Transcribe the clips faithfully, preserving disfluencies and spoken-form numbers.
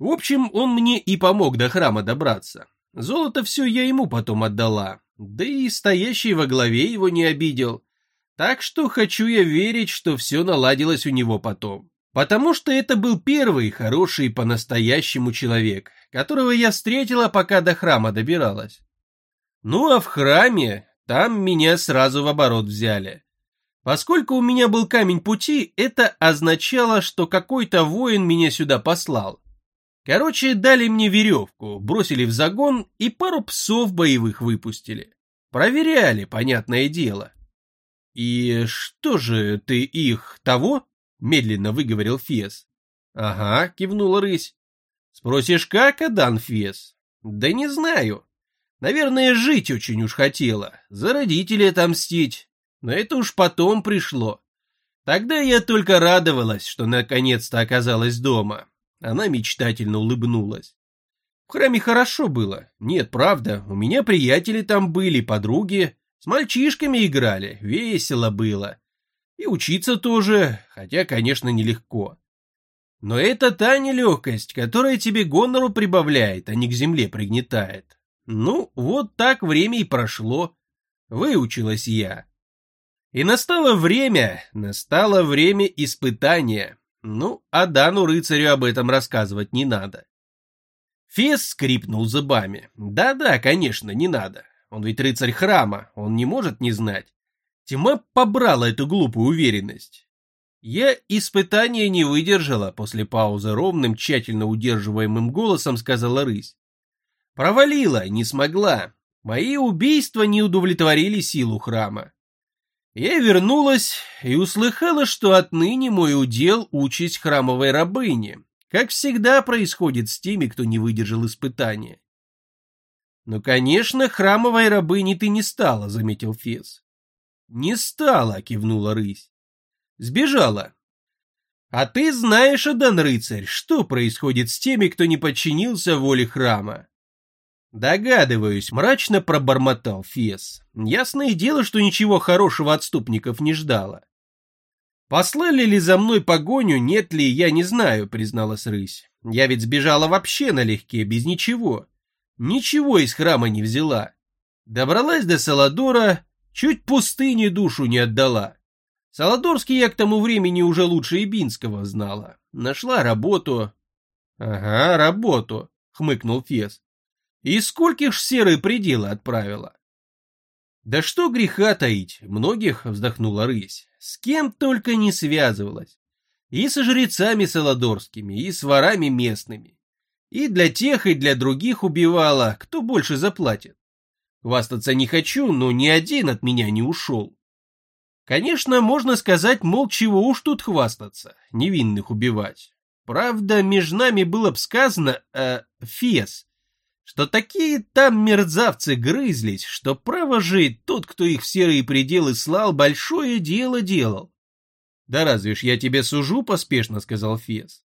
В общем, он мне и помог до храма добраться. Золото все я ему потом отдала, да и стоящий во главе его не обидел. Так что хочу я верить, что все наладилось у него потом. Потому что это был первый хороший по-настоящему человек, которого я встретила, пока до храма добиралась. Ну а в храме, там меня сразу в оборот взяли. Поскольку у меня был камень пути, это означало, что какой-то воин меня сюда послал. Короче, дали мне веревку, бросили в загон и пару псов боевых выпустили. Проверяли, понятное дело. «И что же ты их того?» — медленно выговорил Фес. «Ага», — кивнула рысь. «Спросишь, как, Адан Фес?» «Да не знаю. Наверное, жить очень уж хотела, за родителей отомстить. Но это уж потом пришло. Тогда я только радовалась, что наконец-то оказалась дома». Она мечтательно улыбнулась. В храме хорошо было. Нет, правда, у меня приятели там были, подруги. С мальчишками играли, весело было. И учиться тоже, хотя, конечно, нелегко. Но это та нелегкость, которая тебе гонору прибавляет, а не к земле пригнетает. Ну, вот так время и прошло. Выучилась я. И настало время, настало время испытания. Ну, а Дану рыцарю об этом рассказывать не надо. Фес скрипнул зубами. Да-да, конечно, не надо. Он ведь рыцарь храма, он не может не знать. Тьма побрала эту глупую уверенность. Я испытания не выдержала, после паузы ровным, тщательно удерживаемым голосом сказала рысь. Провалила, не смогла. Мои убийства не удовлетворили силу храма. Я вернулась и услыхала, что отныне мой удел участь храмовой рабыни, как всегда происходит с теми, кто не выдержал испытания. «Ну, конечно, храмовой рабыней ты не стала», — заметил Фес. «Не стала», — кивнула рысь. «Сбежала. А ты знаешь, Адан рыцарь, что происходит с теми, кто не подчинился воле храма?» «Догадываюсь», — мрачно пробормотал Фес. «Ясное дело, что ничего хорошего отступников не ждало». «Послали ли за мной погоню, нет ли, я не знаю», — призналась рысь. «Я ведь сбежала вообще налегке, без ничего. Ничего из храма не взяла. Добралась до Саладора, чуть пустыне душу не отдала. Саладорский я к тому времени уже лучше Ибинского знала. Нашла работу». «Ага, работу», — хмыкнул Фес. «И скольких ж серые пределы отправила?» «Да что греха таить, многих», — вздохнула рысь, — «с кем только не связывалась. И со жрецами саладорскими, и с ворами местными. И для тех, и для других убивала, кто больше заплатит. Хвастаться не хочу, но ни один от меня не ушел. Конечно, можно сказать, мол, чего уж тут хвастаться, невинных убивать. Правда, между нами было б сказано, э, Фес, что такие там мерзавцы грызлись, что право же тот, кто их в серые пределы слал, большое дело делал. «Да разве ж я тебе сужу?» — поспешно сказал Фес.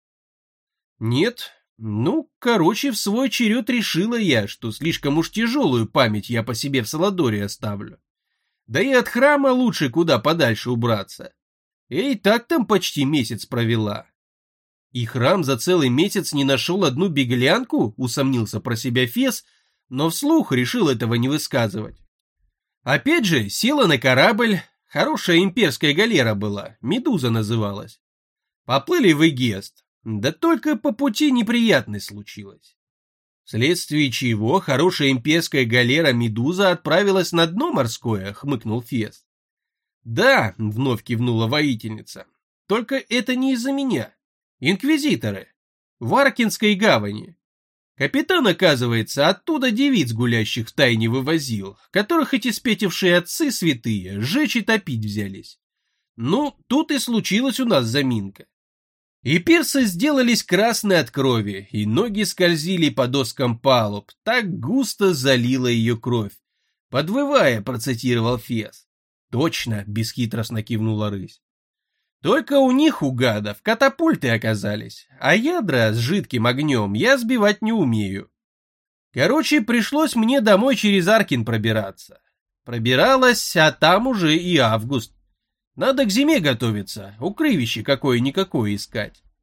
«Нет, ну, короче, в свой черед решила я, что слишком уж тяжелую память я по себе в Саладоре оставлю. Да и от храма лучше куда подальше убраться. Я и так там почти месяц провела». «И храм за целый месяц не нашел одну беглянку?» — усомнился про себя Фес, но вслух решил этого не высказывать. Опять же, села на корабль, хорошая имперская галера была, Медуза называлась. Поплыли в Эгест, да только по пути неприятность случилась. Вследствие чего хорошая имперская галера Медуза отправилась на дно морское, хмыкнул Фес. «Да», — вновь кивнула воительница, — «только это не из-за меня. Инквизиторы. В Аркинской гавани. Капитан, оказывается, оттуда девиц гулящих втайне вывозил, которых эти спятившие отцы святые сжечь и топить взялись. Ну, тут и случилась у нас заминка. И пирсы сделались красные от крови, и ноги скользили по доскам палуб, так густо залила ее кровь. Подвывая, процитировал Фес. «Точно», — бесхитростно кивнула рысь. «Только у них, у гадов, катапульты оказались, а ядра с жидким огнем я сбивать не умею. Короче, пришлось мне домой через Аркин пробираться. Пробиралась, а там уже и август. Надо к зиме готовиться, укрывище какое-никакое искать.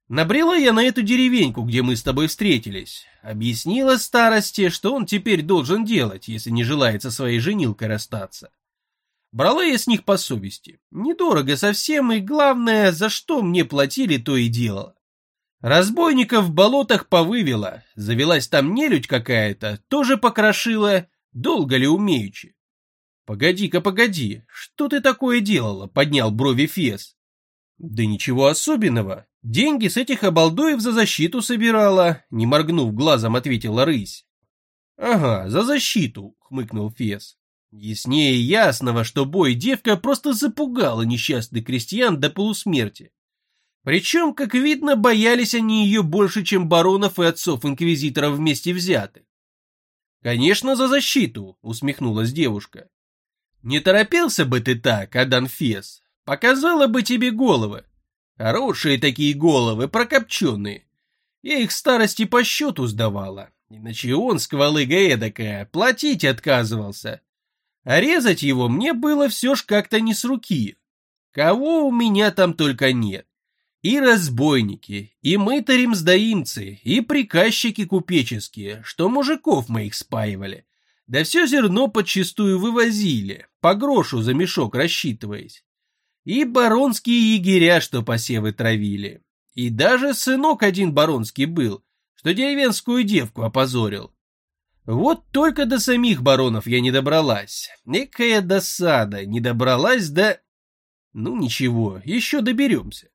Набрела я на эту деревеньку, где мы с тобой встретились. Объяснила старости, что он теперь должен делать, если не желает со своей женилкой расстаться. Брала я с них по совести. Недорого совсем, и главное, за что мне платили, то и делала. Разбойников в болотах повывела, завелась там нелюдь какая-то, тоже покрошила, долго ли умеючи. «Погоди-ка, погоди, что ты такое делала?» — поднял брови Фес. «Да ничего особенного. Деньги с этих обалдуев за защиту собирала», — не моргнув глазом, ответила рысь. «Ага, за защиту», — хмыкнул Фес. Яснее ясного, что бой девка просто запугала несчастных крестьян до полусмерти. Причем, как видно, боялись они ее больше, чем баронов и отцов-инквизиторов вместе взятых. «Конечно, за защиту», — усмехнулась девушка. «Не торопился бы ты так, Адан Фес, показала бы тебе головы. Хорошие такие головы, прокопченные. Я их старости по счету сдавала, иначе он, сквалыга эдакая, платить отказывался. А резать его мне было все ж как-то не с руки. Кого у меня там только нет. И разбойники, и мытари-мздоимцы, и приказчики купеческие, что мужиков моих спаивали. Да все зерно подчистую вывозили, по грошу за мешок рассчитываясь. И баронские егеря, что посевы травили. И даже сынок один баронский был, что деревенскую девку опозорил. Вот только до самих баронов я не добралась. Экая досада, не добралась до... Ну ничего, еще доберемся.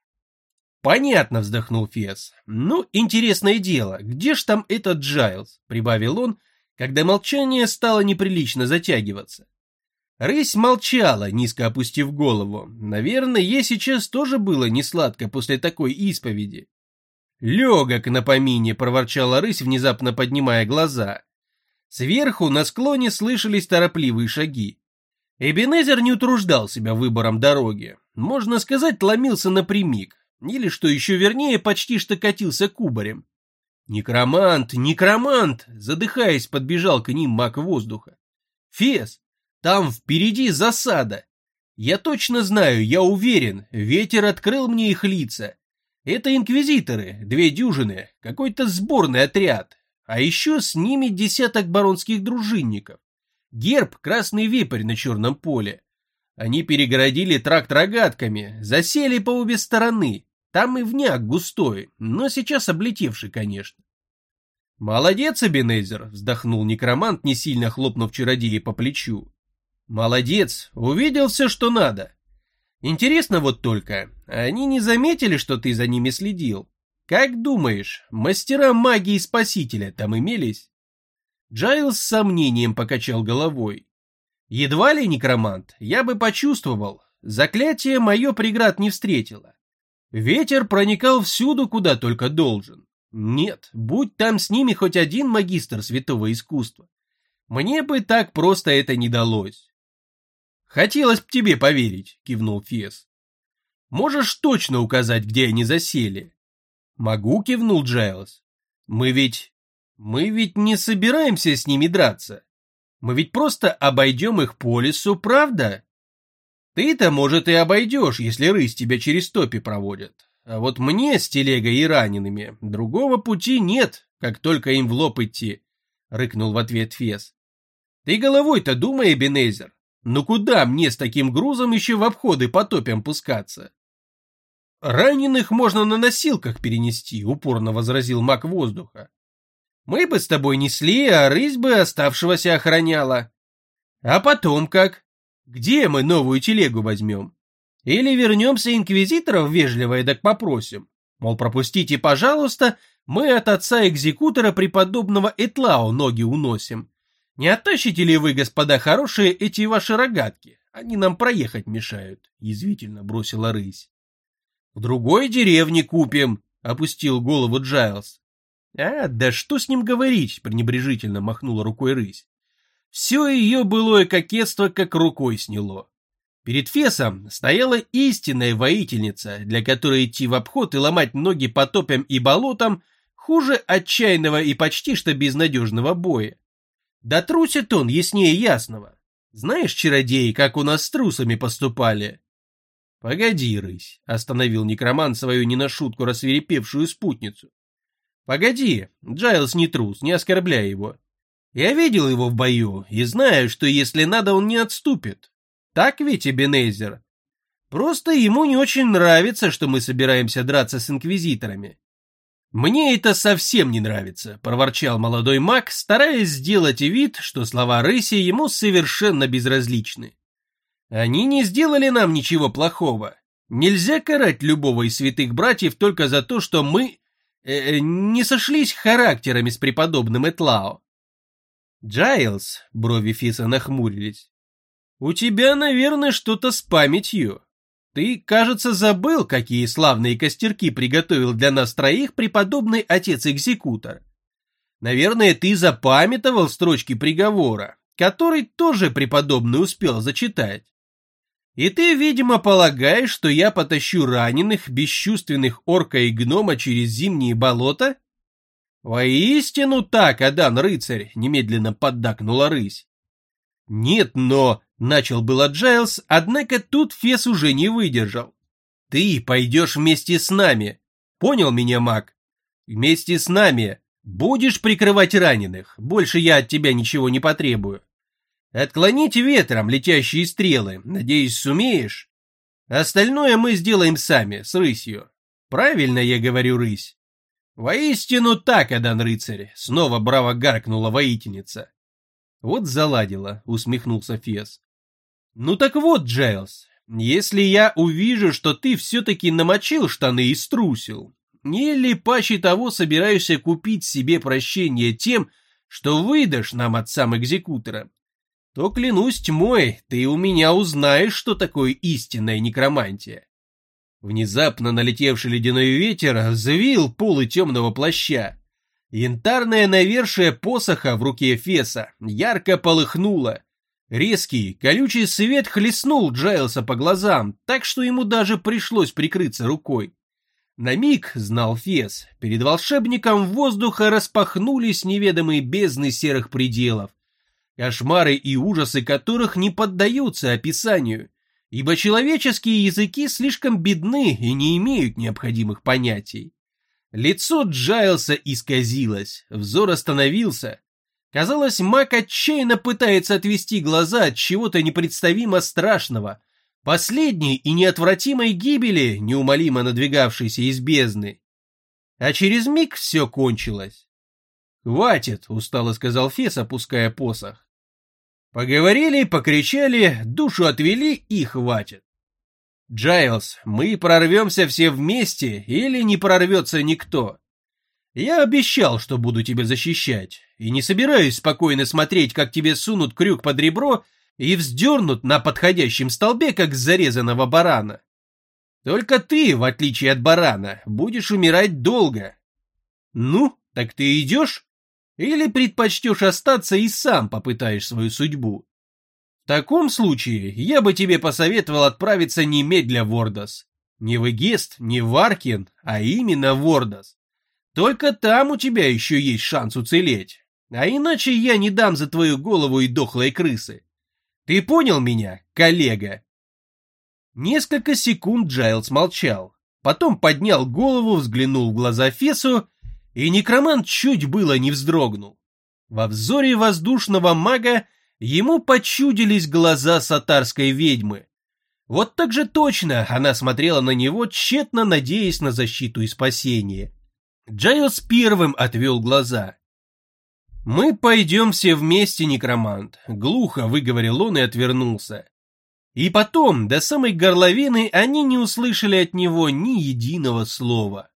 Понятно, вздохнул Фес. Ну, интересное дело, где ж там этот Джайлз? Прибавил он, когда молчание стало неприлично затягиваться. Рысь молчала, низко опустив голову. Наверное, ей сейчас тоже было несладко после такой исповеди. «Легок на помине», — проворчала рысь, внезапно поднимая глаза. Сверху на склоне слышались торопливые шаги. Эбенезер не утруждал себя выбором дороги. Можно сказать, ломился напрямик. Или, что еще вернее, почти что катился кубарем. «Некромант! Некромант!» — задыхаясь, подбежал к ним маг воздуха. «Фес, там впереди засада! Я точно знаю, я уверен, ветер открыл мне их лица. Это инквизиторы, две дюжины, какой-то сборный отряд, а еще с ними десяток баронских дружинников. Герб — красный вепрь на черном поле. Они перегородили тракт рогатками, засели по обе стороны. Там и вняк густой, но сейчас облетевший, конечно. «Молодец, Эбенезер», — вздохнул некромант, не сильно хлопнув чародея по плечу. «Молодец, увидел все, что надо. Интересно вот только, они не заметили, что ты за ними следил? Как думаешь, мастера магии Спасителя там имелись?» Джайлз с сомнением покачал головой. «Едва ли, некромант, я бы почувствовал. Заклятие мое преград не встретило. Ветер проникал всюду, куда только должен. Нет, будь там с ними хоть один магистр святого искусства. Мне бы так просто это не далось». «Хотелось б тебе поверить», — кивнул Фес. «Можешь точно указать, где они засели?» «Могу», — кивнул Джайлз. «Мы ведь... мы ведь не собираемся с ними драться. Мы ведь просто обойдем их по лесу, правда?» «Ты-то, может, и обойдешь, если рысь тебя через топи проводят. А вот мне с телегой и ранеными другого пути нет, как только им в лоб идти», — рыкнул в ответ Фес. «Ты головой-то думай, Эбенезер. Ну куда мне с таким грузом еще в обходы по топям пускаться?» «Раненых можно на носилках перенести», — упорно возразил маг воздуха. «Мы бы с тобой несли, а рысь бы оставшегося охраняла. А потом как? Где мы новую телегу возьмем? Или вернемся инквизиторов вежливо эдак попросим? Мол, пропустите, пожалуйста, мы от отца-экзекутора преподобного Этлау ноги уносим. Не оттащите ли вы, господа хорошие, эти ваши рогатки? Они нам проехать мешают», — язвительно бросила рысь. «В другой деревне купим», — опустил голову Джайлз. «А, да что с ним говорить», — пренебрежительно махнула рукой рысь. Все ее былое кокетство как рукой сняло. Перед Фесом стояла истинная воительница, для которой идти в обход и ломать ноги по топям и болотам хуже отчаянного и почти что безнадежного боя. Да трусит он яснее ясного. Знаешь, чародеи, как у нас с трусами поступали? «Погоди, рысь», — остановил некромант свою не на шутку рассвирепевшую спутницу. «Погоди, Джайлс не трус, не оскорбляй его. Я видел его в бою и знаю, что если надо, он не отступит. Так ведь, Эбенезер? Просто ему не очень нравится, что мы собираемся драться с инквизиторами». «Мне это совсем не нравится», — проворчал молодой маг, стараясь сделать вид, что слова рыси ему совершенно безразличны. «Они не сделали нам ничего плохого. Нельзя карать любого из святых братьев только за то, что мы э, не сошлись характерами с преподобным Этлао». «Джайлс», — брови Фиса нахмурились, — «у тебя, наверное, что-то с памятью. Ты, кажется, забыл, какие славные костерки приготовил для нас троих преподобный отец-экзекутор. Наверное, ты запамятовал строчки приговора, который тоже преподобный успел зачитать. И ты, видимо, полагаешь, что я потащу раненых, бесчувственных орка и гнома через зимние болота?» «Воистину так, Адан-рыцарь», — немедленно поддакнула рысь. «Нет, но...» — начал было Джайлс, однако тут Фес уже не выдержал. «Ты пойдешь вместе с нами. Понял меня, маг? Вместе с нами. Будешь прикрывать раненых. Больше я от тебя ничего не потребую. Отклонить ветром летящие стрелы. Надеюсь, сумеешь? Остальное мы сделаем сами, с рысью. Правильно я говорю, рысь?» «Воистину так, Адан-рыцарь», — снова браво гаркнула воительница. «Вот заладила», — усмехнулся Фес. «Ну так вот, Джайлс, если я увижу, что ты все-таки намочил штаны и струсил, или паче того собираешься купить себе прощение тем, что выдашь нам отцам-экзекутора, то, клянусь тьмой, ты у меня узнаешь, что такое истинная некромантия». Внезапно налетевший ледяной ветер взвил полы темного плаща. Янтарное навершие посоха в руке Феса ярко полыхнуло. Резкий, колючий свет хлестнул Джайлса по глазам, так что ему даже пришлось прикрыться рукой. На миг, знал Фес, перед волшебником воздуха распахнулись неведомые бездны серых пределов, кошмары и ужасы которых не поддаются описанию, ибо человеческие языки слишком бедны и не имеют необходимых понятий. Лицо Джайлса исказилось, взор остановился. Казалось, маг отчаянно пытается отвести глаза от чего-то непредставимо страшного, последней и неотвратимой гибели, неумолимо надвигавшейся из бездны. А через миг все кончилось. «Хватит», — устало сказал Фес, опуская посох. «Поговорили, покричали, душу отвели и хватит. Джайлс, мы прорвемся все вместе или не прорвется никто. Я обещал, что буду тебя защищать, и не собираюсь спокойно смотреть, как тебе сунут крюк под ребро и вздернут на подходящем столбе, как зарезанного барана. Только ты, в отличие от барана, будешь умирать долго. Ну, так ты идешь? Или предпочтешь остаться и сам попытаешь свою судьбу? В таком случае я бы тебе посоветовал отправиться немедля в Ордос. Не в Эгест, не в Аркин, а именно в Ордос. Только там у тебя еще есть шанс уцелеть. А иначе я не дам за твою голову и дохлой крысы. Ты понял меня, коллега?» Несколько секунд Джайлс молчал, потом поднял голову, взглянул в глаза Фесу, и некромант чуть было не вздрогнул. Во взоре воздушного мага ему почудились глаза сатарской ведьмы. Вот так же точно она смотрела на него, тщетно надеясь на защиту и спасение. Джайлс первым отвел глаза. «Мы пойдем все вместе, некромант», — глухо выговорил он и отвернулся. И потом, до самой горловины, они не услышали от него ни единого слова.